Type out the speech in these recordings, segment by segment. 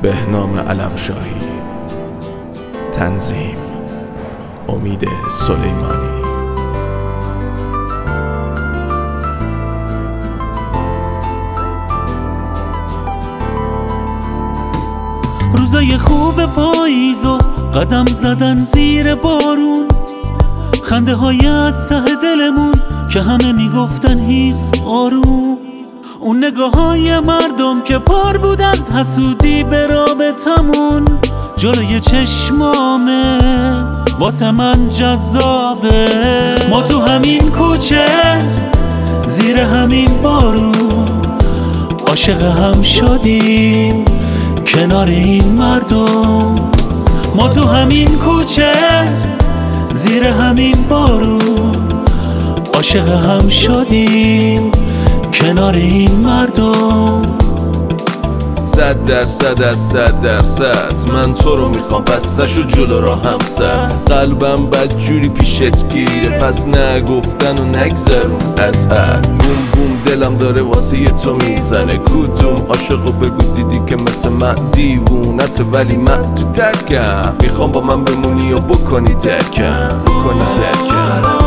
بهنام علمشاهی. تنظیم امید سلیمانی. روزای خوب پاییز و قدم زدن زیر بارون، خنده های از ته دلمون که همه میگفتن هیس آروم، اون نگاه های مردم که پر بود از حسودی به رابطمون، جلوی چشمامه واسه من جذابه. ما تو همین کوچه زیر همین بارون عاشق هم شدیم کنار این مردم. ما تو همین کوچه زیر همین بارون عاشق هم شدیم کنار این مردم. 100% از 100% من تو رو میخوام، بستشو جلو را همسر. قلبم بدجوری پیشت گیره، پس نگفتن و نگذرون از حد. بوم بوم دلم داره واسه تو میزنه، کدوم عاشقو بگو دیدی که مثل من دیوونت، ولی من تو ترکم. میخوام با من بمونی و بکنی درکم، بکنی درکم.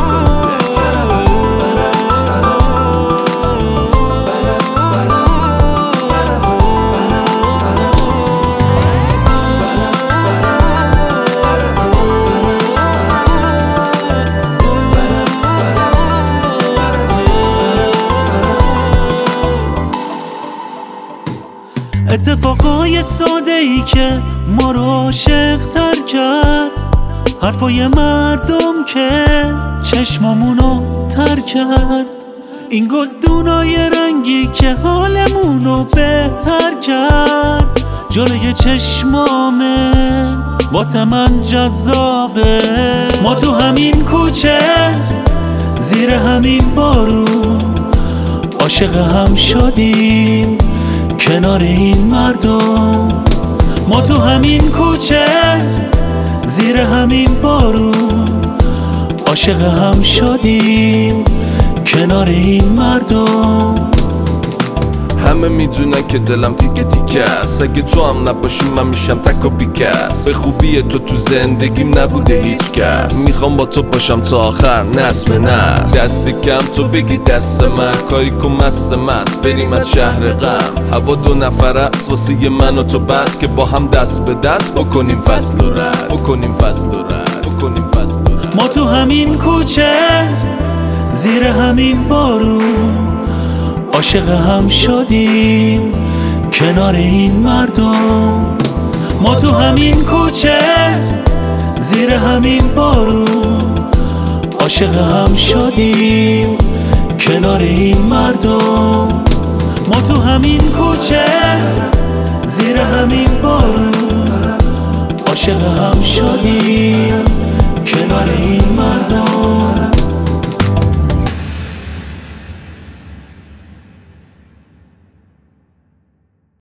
اتفاقای ساده ای که ما رو عاشق تر کرد، حرفای مردم که چشمامونو تر کرد، این گلدونای رنگی که حالمونو بهتر کرد، جلوی چشمامه واسه من جذابه. ما تو همین کوچه زیر همین بارون عاشق هم شدیم کنار این مردم. ما تو همین کوچه زیر همین بارون عاشق هم شدیم کنار این مردم. همه میدونن که دلم تیکه تیکه است، اگه تو هم نباشی من میشم تک و بیکس. به خوبی تو زندگیم نبوده هیچ کس، میخوام با تو باشم تا آخر نسل به نسل. دست کم تو بگی دست من، کاری کن مست بریم از شهر غم. هوا 2 نفره است واسه من و تو، بس که با هم دست به دست بکنیم فصل و رد، بکنیم فصل و رد، بکنیم فصل و رد. ما تو همین کوچه زیر همین بارون عاشق هم شدیم کنار این مردم. ما تو همین کوچه زیر همین بارون عاشق هم شدیم کنار این مردم. ما تو همین کوچه زیر همین بارون عاشق هم شدیم